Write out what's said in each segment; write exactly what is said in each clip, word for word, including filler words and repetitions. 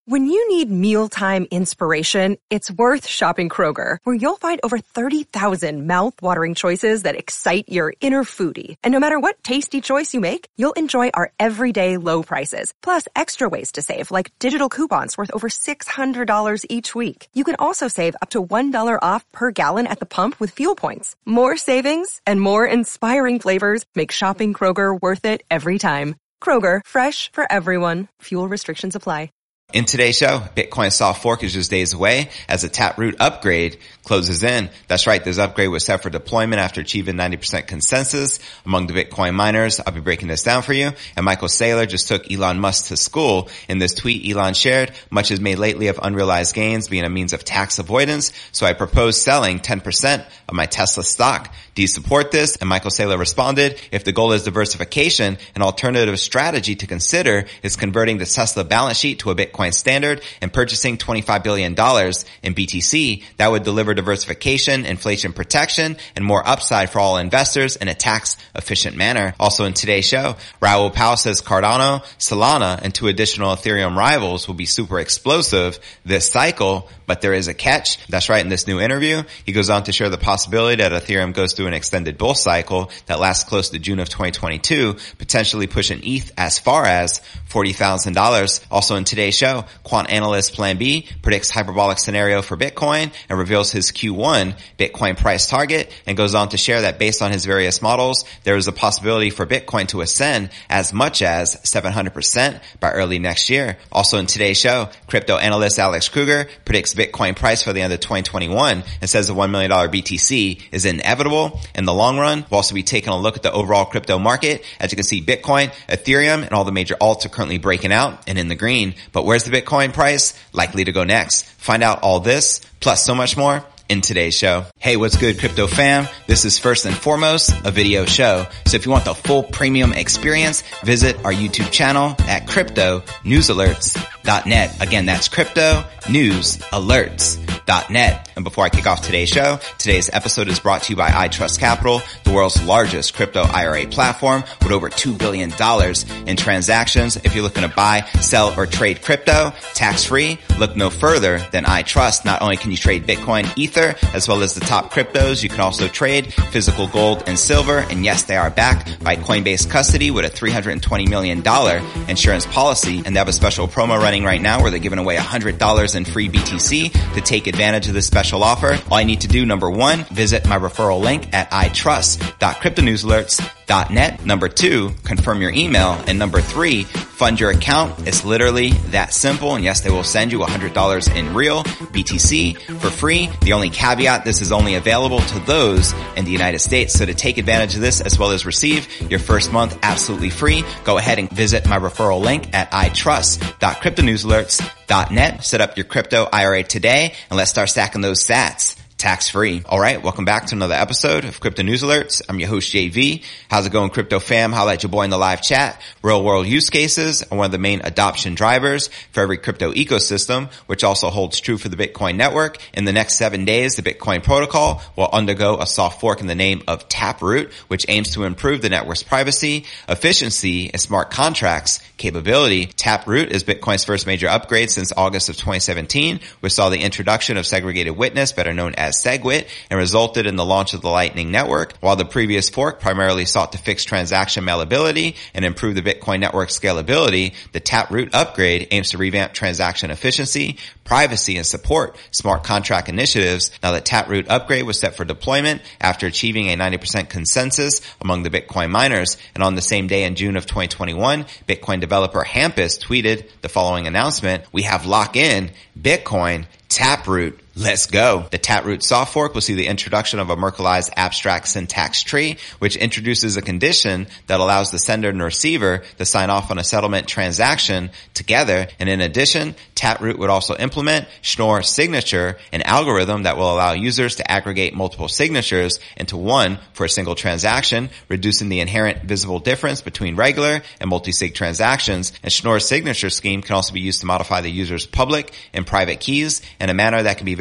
When you need mealtime inspiration, it's worth shopping Kroger, where you'll find over thirty thousand mouth-watering choices that excite your inner foodie. And no matter what tasty choice you make, you'll enjoy our everyday low prices, plus extra ways to save, like digital coupons worth over six hundred dollars each week. You can also save up to one dollar off per gallon at the pump with fuel points. More savings and more inspiring flavors make shopping Kroger worth it every time. Kroger, fresh for everyone. Fuel restrictions apply. In today's show, Bitcoin soft fork is just days away as a Taproot upgrade closes in. That's right, this upgrade was set for deployment after achieving ninety percent consensus among the Bitcoin miners. I'll be breaking this down for you. And Michael Saylor just took Elon Musk to school. In this tweet, Elon shared, "Much is made lately of unrealized gains being a means of tax avoidance, so I propose selling ten percent of my Tesla stock. Do you support this?" And Michael Saylor responded, "If the goal is diversification, an alternative strategy to consider is converting the Tesla balance sheet to a Bitcoin standard and purchasing twenty-five billion dollars in B T C. That would deliver diversification, inflation protection, and more upside for all investors in a tax-efficient manner." Also in today's show, Raoul Pal says Cardano, Solana, and two additional Ethereum rivals will be super explosive this cycle, but there is a catch. That's right, in this new interview, he goes on to share the possibility that Ethereum goes through an extended bull cycle that lasts close to June of twenty twenty-two, potentially pushing E T H as far as forty thousand dollars. Also in today's show, quant analyst Plan B predicts hyperbolic scenario for Bitcoin and reveals his Q one Bitcoin price target, and goes on to share that based on his various models, there is a possibility for Bitcoin to ascend as much as seven hundred percent by early next year. Also in today's show, crypto analyst Alex Kruger predicts Bitcoin price for the end of twenty twenty-one and says the one million dollars B T C is inevitable in the long run. We'll also be taking a look at the overall crypto market. As you can see, Bitcoin, Ethereum, and all the major alts are currently breaking out and in the green. But where's the Bitcoin price likely to go next? Find out all this, plus so much more, in today's show. Hey, what's good, crypto fam? This is first and foremost a video show. So if you want the full premium experience, visit our YouTube channel at crypto news alerts dot net. Again, that's crypto news alerts dot net. And before I kick off today's show, today's episode is brought to you by iTrust Capital, the world's largest crypto I R A platform with over two billion dollars in transactions. If you're looking to buy, sell, or trade crypto tax-free, look no further than iTrust. Not only can you trade Bitcoin, Ether, as well as the top cryptos, you can also trade physical gold and silver. And yes, they are backed by Coinbase Custody with a three hundred twenty million dollars insurance policy. And they have a special promo running right now where they're giving away one hundred dollars in free B T C. To take advantage of this special offer, all you need to do, number one, visit my referral link at i trust dot crypto news alerts dot net. Number two, confirm your email. And number three, fund your account. It's literally that simple. And yes, they will send you one hundred dollars in real B T C for free. The only caveat, this is only available to those in the United States. So to take advantage of this as well as receive your first month absolutely free, go ahead and visit my referral link at i trust dot crypto news alerts dot net. Set up your crypto I R A today and let's start stacking those sats tax-free. All right, welcome back to another episode of Crypto News Alerts. I'm your host, J V. How's it going, crypto fam? Holla at your boy in the live chat. Real-world use cases are one of the main adoption drivers for every crypto ecosystem, which also holds true for the Bitcoin network. In the next seven days, the Bitcoin protocol will undergo a soft fork in the name of Taproot, which aims to improve the network's privacy, efficiency, and smart contracts capability. Taproot is Bitcoin's first major upgrade since August of twenty seventeen, which saw the introduction of segregated witness, better known as SegWit, and resulted in the launch of the Lightning Network. While the previous fork primarily sought to fix transaction malleability and improve the Bitcoin network scalability, the Taproot upgrade aims to revamp transaction efficiency, privacy, and support smart contract initiatives. Now, the Taproot upgrade was set for deployment after achieving a ninety percent consensus among the Bitcoin miners. And on the same day in June of twenty twenty-one, Bitcoin developer Hampus tweeted the following announcement: "We have lock-in Bitcoin Taproot. Let's go." The Taproot soft fork will see the introduction of a Merkleized abstract syntax tree, which introduces a condition that allows the sender and receiver to sign off on a settlement transaction together. And in addition, Taproot would also implement Schnorr signature, an algorithm that will allow users to aggregate multiple signatures into one for a single transaction, reducing the inherent visible difference between regular and multi-sig transactions. And Schnorr's signature scheme can also be used to modify the user's public and private keys in a manner that can be very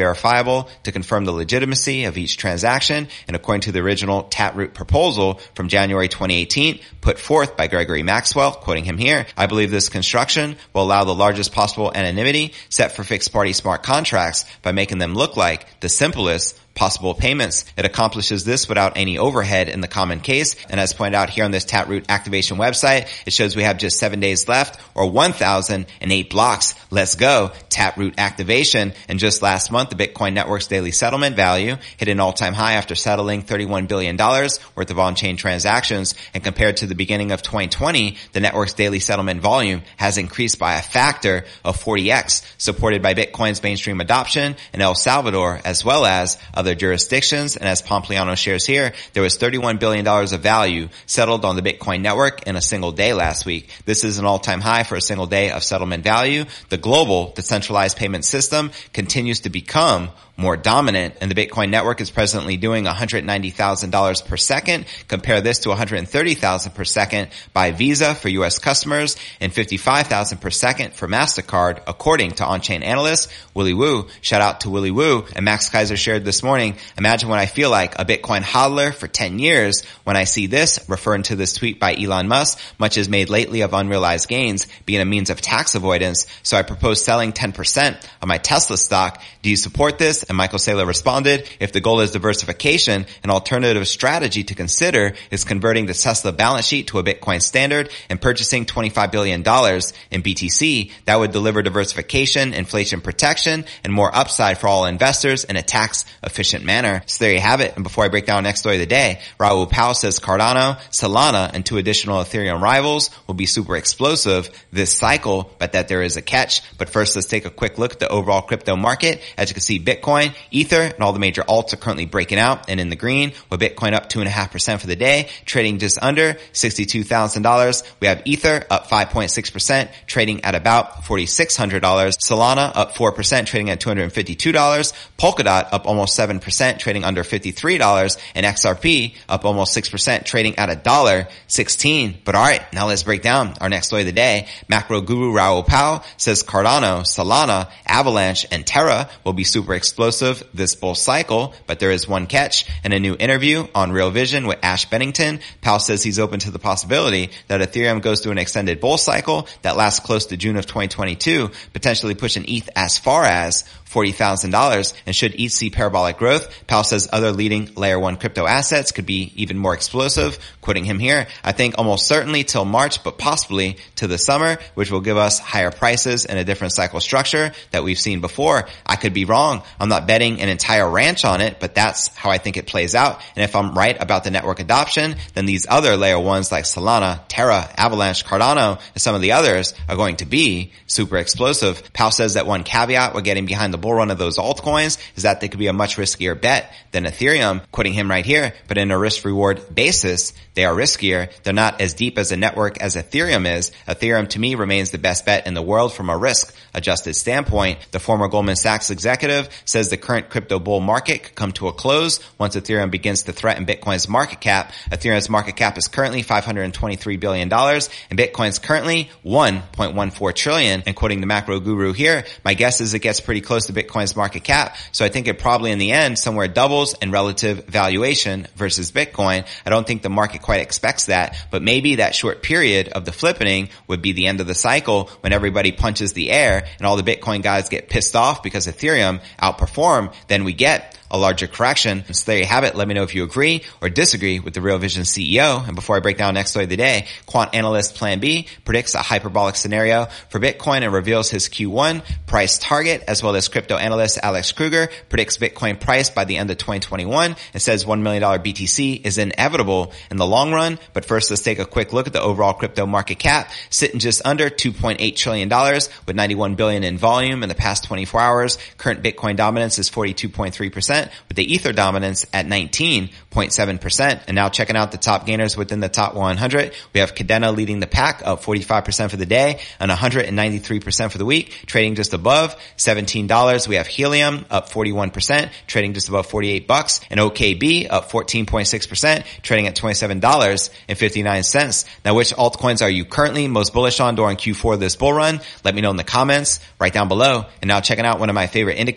verifiable to confirm the legitimacy of each transaction, and according to the original Taproot proposal from January twenty eighteen, put forth by Gregory Maxwell, quoting him here, I believe this construction will allow the largest possible anonymity set for fixed-party smart contracts by making them look like the simplest possible payments. It accomplishes this without any overhead in the common case. And as pointed out here on this Taproot activation website, it shows we have just seven days left or one thousand eight blocks. Let's go. Taproot activation. And just last month, the Bitcoin network's daily settlement value hit an all-time high after settling thirty-one billion dollars worth of on-chain transactions. And compared to the beginning of twenty twenty, the network's daily settlement volume has increased by a factor of forty x, supported by Bitcoin's mainstream adoption in El Salvador as well as other other jurisdictions. And as Pompliano shares here, there was thirty-one billion dollars of value settled on the Bitcoin network in a single day last week. This is an all-time high for a single day of settlement value. The global decentralized payment system continues to become more dominant, and the Bitcoin network is presently doing one hundred ninety thousand dollars per second. Compare this to one hundred thirty thousand dollars per second by Visa for U S customers and fifty-five thousand dollars per second for MasterCard, according to on-chain analyst Willy Woo. Shout out to Willy Woo. And Max Kaiser shared this morning, imagine when I feel like a Bitcoin hodler for ten years when I see this, referring to this tweet by Elon Musk, much is made lately of unrealized gains being a means of tax avoidance. So I propose selling ten percent of my Tesla stock. Do you support this? And Michael Saylor responded, if the goal is diversification, an alternative strategy to consider is converting the Tesla balance sheet to a Bitcoin standard and purchasing twenty-five billion dollars in B T C. That would deliver diversification, inflation protection, and more upside for all investors in a tax-efficient manner. So there you have it. And before I break down our next story of the day, Raul Pal says Cardano, Solana, and two additional Ethereum rivals will be super explosive this cycle, but that there is a catch. But first, let's take a quick look at the overall crypto market. As you can see, Bitcoin, Ether, and all the major alts are currently breaking out and in the green, with Bitcoin up two point five percent for the day, trading just under sixty-two thousand dollars. We have Ether up five point six percent, trading at about four thousand six hundred dollars. Solana up four percent, trading at two hundred fifty-two dollars. Polkadot up almost seven percent, trading under fifty-three dollars. And X R P up almost six percent, trading at one dollar sixteen. But alright, now let's break down our next story of the day. Macro guru Raul Pal says Cardano, Solana, Avalanche, and Terra will be super explosive this bull cycle, but there is one catch. In a new interview on Real Vision with Ash Bennington, Powell says he's open to the possibility that Ethereum goes through an extended bull cycle that lasts close to June of twenty twenty-two, potentially pushing E T H as far as forty thousand dollars. And should E T H see parabolic growth, Powell says other leading layer one crypto assets could be even more explosive. Quoting him here, I think almost certainly till March, but possibly to the summer, which will give us higher prices and a different cycle structure that we've seen before. I could be wrong. I'm not betting an entire ranch on it, but that's how I think it plays out. And if I'm right about the network adoption, then these other layer ones like Solana, Terra, Avalanche, Cardano, and some of the others are going to be super explosive. Powell says that one caveat with getting behind the bull run of those altcoins is that they could be a much riskier bet than Ethereum, quoting him right here, but in a risk-reward basis, they are riskier. They're not as deep as a network as Ethereum is. Ethereum to me remains the best bet in the world from a risk-adjusted standpoint. The former Goldman Sachs executive says the current crypto bull market could come to a close once Ethereum begins to threaten Bitcoin's market cap. Ethereum's market cap is currently five hundred twenty-three billion dollars and Bitcoin's currently one point one four trillion dollars. And quoting the macro guru here, my guess is it gets pretty close to Bitcoin's market cap. So I think it probably in the end somewhere doubles in relative valuation versus Bitcoin. I don't think the market quite expects that, but maybe that short period of the flippening would be the end of the cycle when everybody punches the air and all the Bitcoin guys get pissed off because Ethereum outperform. Then we get a larger correction. So there you have it. Let me know if you agree or disagree with the Real Vision C E O. And before I break down next story of the day, quant analyst Plan B predicts a hyperbolic scenario for Bitcoin and reveals his Q one price target, as well as crypto analyst Alex Kruger predicts Bitcoin price by the end of twenty twenty-one and says one million dollars B T C is inevitable in the long run. But first, let's take a quick look at the overall crypto market cap, sitting just under two point eight trillion dollars with ninety-one billion dollars in volume in the past twenty-four hours. Current Bitcoin dominance is forty-two point three percent. With the Ether dominance at nineteen point seven percent. And now checking out the top gainers within the top one hundred, we have Cadena leading the pack, up forty-five percent for the day and one hundred ninety-three percent for the week, trading just above seventeen dollars. We have Helium up forty-one percent, trading just above forty-eight bucks, and O K B up fourteen point six percent, trading at twenty-seven dollars and fifty-nine cents. Now, which altcoins are you currently most bullish on during Q four of this bull run? Let me know in the comments right down below. And now checking out one of my favorite indicators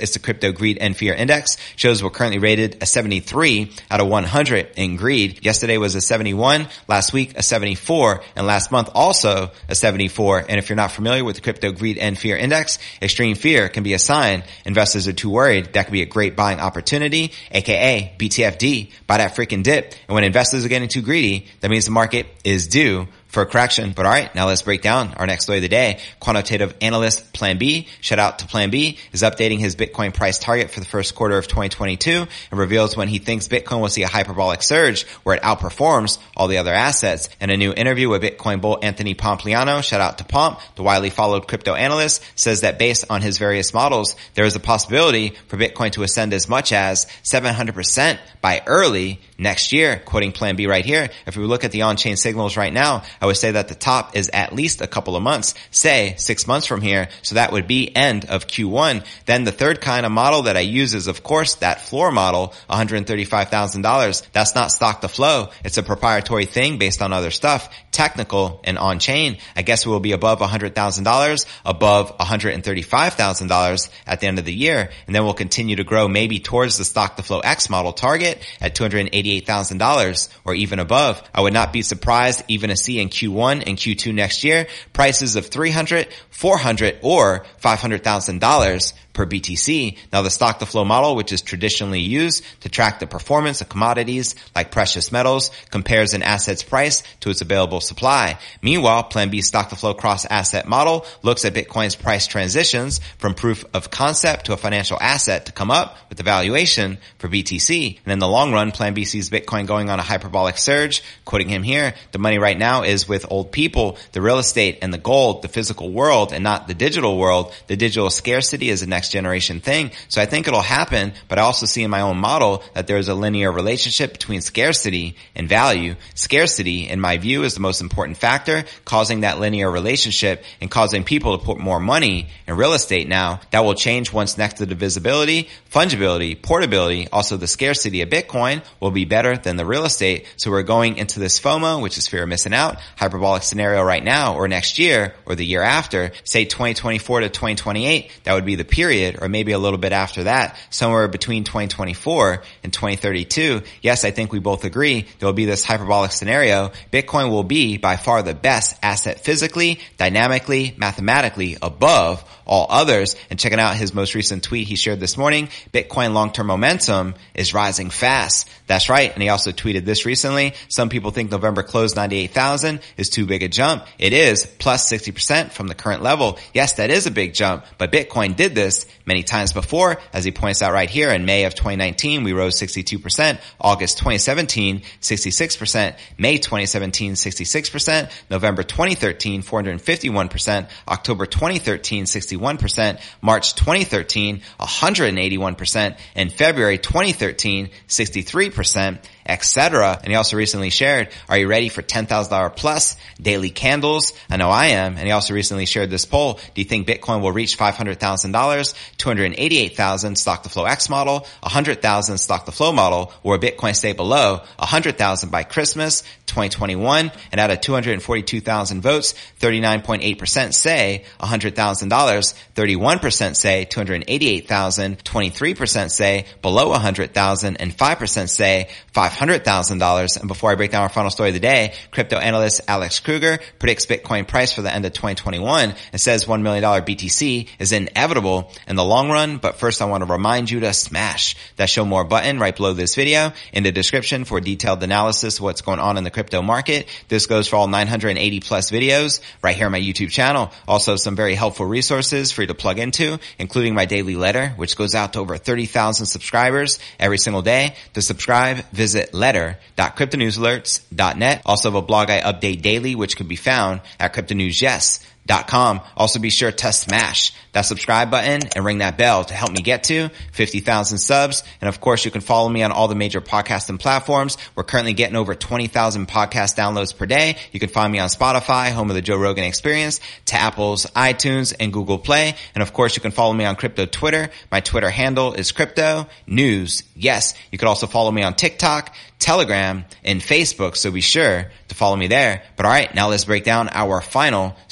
It's the Crypto Greed and Fear Index. Shows we're currently rated a seventy-three out of one hundred in greed. Yesterday was a seventy-one, last week a seventy-four, and last month also a seventy-four. And if you're not familiar with the Crypto Greed and Fear Index, extreme fear can be a sign investors are too worried. That could be a great buying opportunity, aka B T F D, buy that freaking dip. And when investors are getting too greedy, that means the market is due for a correction. But all right, now let's break down our next story of the day. Quantitative analyst Plan B, shout out to Plan B, is updating his Bitcoin price target for the first quarter of twenty twenty-two and reveals when he thinks Bitcoin will see a hyperbolic surge where it outperforms all the other assets. In a new interview with Bitcoin bull Anthony Pompliano, shout out to Pomp, the widely followed crypto analyst, says that based on his various models, there is a possibility for Bitcoin to ascend as much as seven hundred percent by early next year. Quoting Plan B right here, if we look at the on-chain signals right now, I would say that the top is at least a couple of months, say six months from here. So that would be end of Q one. Then the third kind of model that I use is, of course, that floor model, one hundred thirty-five thousand dollars. That's not stock to flow. It's a proprietary thing based on other stuff, technical and on-chain. I guess it will be above one hundred thousand dollars, above one hundred thirty-five thousand dollars at the end of the year. And then we'll continue to grow maybe towards the stock to flow X model target at two hundred eighty-eight thousand dollars or even above. I would not be surprised even to see in Q one and Q two next year prices of three hundred, four hundred, or five hundred thousand dollars per B T C. Now the stock to flow model, which is traditionally used to track the performance of commodities like precious metals, compares an asset's price to its available supply. Meanwhile, Plan B's stock to flow cross asset model looks at Bitcoin's price transitions from proof of concept to a financial asset to come up with the valuation for B T C. And in the long run, Plan B sees Bitcoin going on a hyperbolic surge. Quoting him here, the money right now is with old people, the real estate and the gold, the physical world and not the digital world. The digital scarcity is the next generation thing. So I think it'll happen, but I also see in my own model that there's a linear relationship between scarcity and value. Scarcity, in my view, is the most important factor, causing that linear relationship and causing people to put more money in real estate now. That will change once next to the visibility, fungibility, portability, also the scarcity of Bitcoin will be better than the real estate. So we're going into this FOMO, which is fear of missing out, hyperbolic scenario right now or next year or the year after, say twenty twenty-four to twenty twenty-eight, that would be the period, or maybe a little bit after that, somewhere between twenty twenty-four and twenty thirty-two. Yes, I think we both agree there will be this hyperbolic scenario. Bitcoin will be by far the best asset physically, dynamically, mathematically above all others. And checking out his most recent tweet he shared this morning, Bitcoin long-term momentum is rising fast. That's right. And he also tweeted this recently. Some people think November close ninety-eight thousand is too big a jump. It is plus sixty percent from the current level. Yes, that is a big jump, but Bitcoin did this many times before. As he points out right here, in May of twenty nineteen, we rose sixty-two percent. August twenty seventeen, sixty-six percent. May twenty seventeen, sixty-six percent. November twenty thirteen, four hundred fifty-one percent. October twenty thirteen, sixty-one percent. March twenty thirteen, one hundred eighty-one percent. And February twenty thirteen, sixty-three percent, et cetera. And he also recently shared, are you ready for ten thousand dollars plus daily candles? I know I am. And he also recently shared this poll. Do you think Bitcoin will reach five hundred thousand dollars, two hundred eighty-eight thousand dollars stock to flow X model, one hundred thousand dollars stock to flow model, or Bitcoin stay below one hundred thousand dollars by Christmas twenty twenty-one? And out of two hundred forty-two thousand votes, thirty-nine point eight percent say one hundred thousand dollars, thirty-one percent say two hundred eighty-eight thousand dollars, twenty-three percent say below one hundred thousand dollars, and five percent say five hundred thousand dollars. And before I break down our final story of the day, crypto analyst Alex Kruger predicts Bitcoin price for the end of twenty twenty-one and says one million dollars B T C is inevitable in the long run. But first, I want to remind you to smash that show more button right below this video in the description for detailed analysis of what's going on in the crypto market. This goes for all nine hundred eighty plus videos right here on my YouTube channel. Also, some very helpful resources for you to plug into, including my daily letter, which goes out to over thirty thousand subscribers every single day. To subscribe, visit letter dot crypto news alerts dot net. Also have a blog I update daily, which can be found at crypto news yes dot com. Also be sure to smash that subscribe button and ring that bell to help me get to fifty thousand subs. And of course, you can follow me on all the major podcasting platforms. We're currently getting over twenty thousand podcast downloads per day. You can find me on Spotify, home of the Joe Rogan Experience, to Apple's iTunes and Google Play. And of course, you can follow me on crypto Twitter. My Twitter handle is crypto news. Yes, you can also follow me on TikTok, Telegram, and Facebook. So be sure to follow me there. But all right, now let's break down our final story of the day.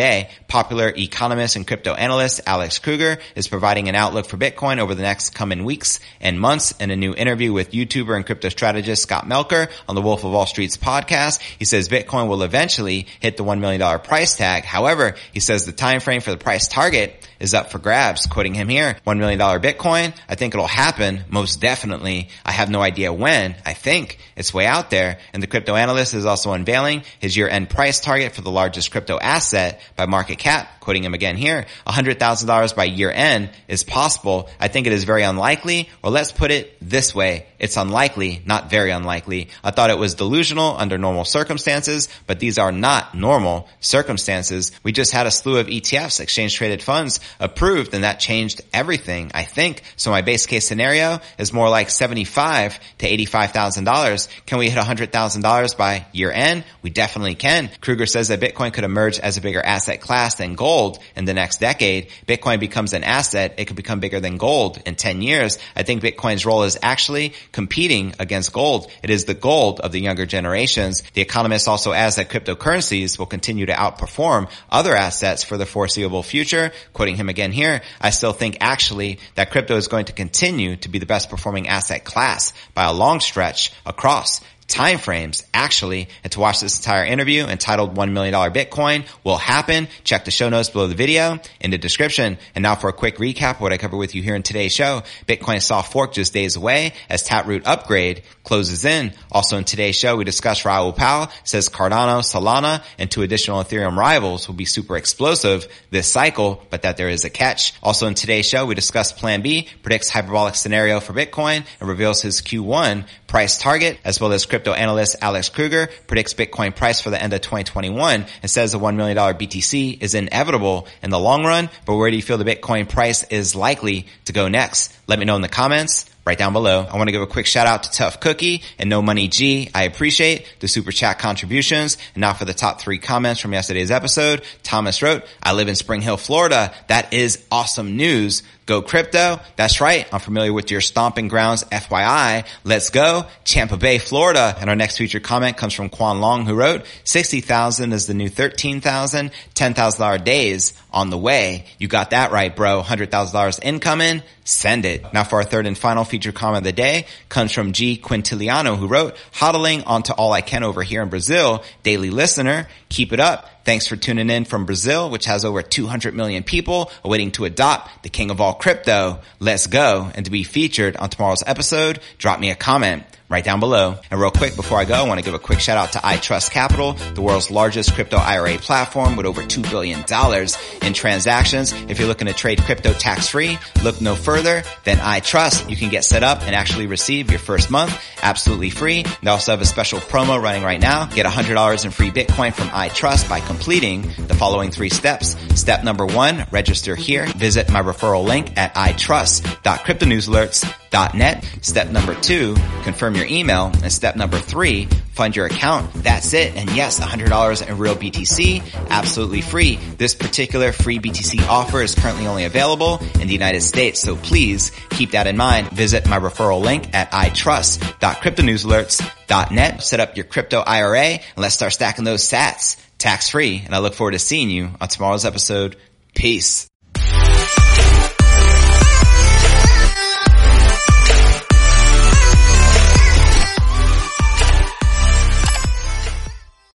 today. Popular economist and crypto analyst Alex Kruger is providing an outlook for Bitcoin over the next coming weeks and months in a new interview with YouTuber and crypto strategist Scott Melker on the Wolf of Wall Street's podcast. He says Bitcoin will eventually hit the one million dollars price tag. However, he says the time frame for the price target is up for grabs. Quoting him here, one million dollars Bitcoin, I think it'll happen, most definitely. I have no idea when. I think it's way out there. And the crypto analyst is also unveiling his year-end price target for the largest crypto asset by market cap. Quoting him again here, one hundred thousand dollars by year-end is possible. I think it is very unlikely, or let's put it this way, it's unlikely, not very unlikely. I thought it was delusional under normal circumstances, but these are not normal circumstances. We just had a slew of E T Fs, exchange-traded funds, approved, and that changed everything, I think. So my base case scenario is more like seventy-five thousand to eighty-five thousand dollars. Can we hit one hundred thousand dollars by year-end? We definitely can. Kruger says that Bitcoin could emerge as a bigger asset class than gold in the next decade. Bitcoin becomes an asset. It could become bigger than gold in ten years. I think Bitcoin's role is actually competing against gold. It is the gold of the younger generations. The economist also adds that cryptocurrencies will continue to outperform other assets for the foreseeable future. Quoting him again here, I still think actually that crypto is going to continue to be the best performing asset class by a long stretch across time frames, actually. And to watch this entire interview entitled one million dollars Bitcoin Will Happen, check the show notes below the video in the description. And now for a quick recap of what I covered with you here in today's show. Bitcoin soft fork just days away as Taproot upgrade closes in. Also in today's show, we discussed Raoul Pal says Cardano, Solana, and two additional Ethereum rivals will be super explosive this cycle, but that there is a catch. Also in today's show, we discussed Plan B, predicts hyperbolic scenario for Bitcoin, and reveals his Q one price target, as well as crypto analyst Alex Kruger predicts Bitcoin price for the end of twenty twenty-one and says the one million dollars B T C is inevitable in the long run. But where do you feel the Bitcoin price is likely to go next? Let me know in the comments right down below. I want to give a quick shout out to Tough Cookie and No Money G. I appreciate the super chat contributions. And now for the top three comments from yesterday's episode. Thomas wrote, I live in Spring Hill, Florida. That is awesome news. Go crypto. That's right. I'm familiar with your stomping grounds. F Y I. Let's go. Tampa Bay, Florida. And our next featured comment comes from Quan Long, who wrote, sixty thousand is the new thirteen thousand. ten thousand dollars days on the way. You got that right, bro. one hundred thousand dollars incoming. Send it. Now for our third and final featured comment of the day comes from G Quintiliano, who wrote, hodling onto all I can over here in Brazil. Daily listener. Keep it up. Thanks for tuning in from Brazil, which has over two hundred million people awaiting to adopt the king of all crypto. Let's go. And to be featured on tomorrow's episode, drop me a comment right down below. And real quick, before I go, I want to give a quick shout out to iTrust Capital, the world's largest crypto I R A platform with over two billion dollars in transactions. If you're looking to trade crypto tax-free, look no further than iTrust. You can get set up and actually receive your first month absolutely free. They also have a special promo running right now. Get one hundred dollars in free Bitcoin from iTrust by completing the following three steps. Step number one, register here. Visit my referral link at i trust dot crypto news alerts dot net. Step number two, confirm your email. And step number three, fund your account. That's it. And yes, one hundred dollars in real B T C, absolutely free. This particular free B T C offer is currently only available in the United States. So please keep that in mind. Visit my referral link at i trust dot crypto news alerts dot net. Set up your crypto I R A and let's start stacking those sats tax free. And I look forward to seeing you on tomorrow's episode. Peace.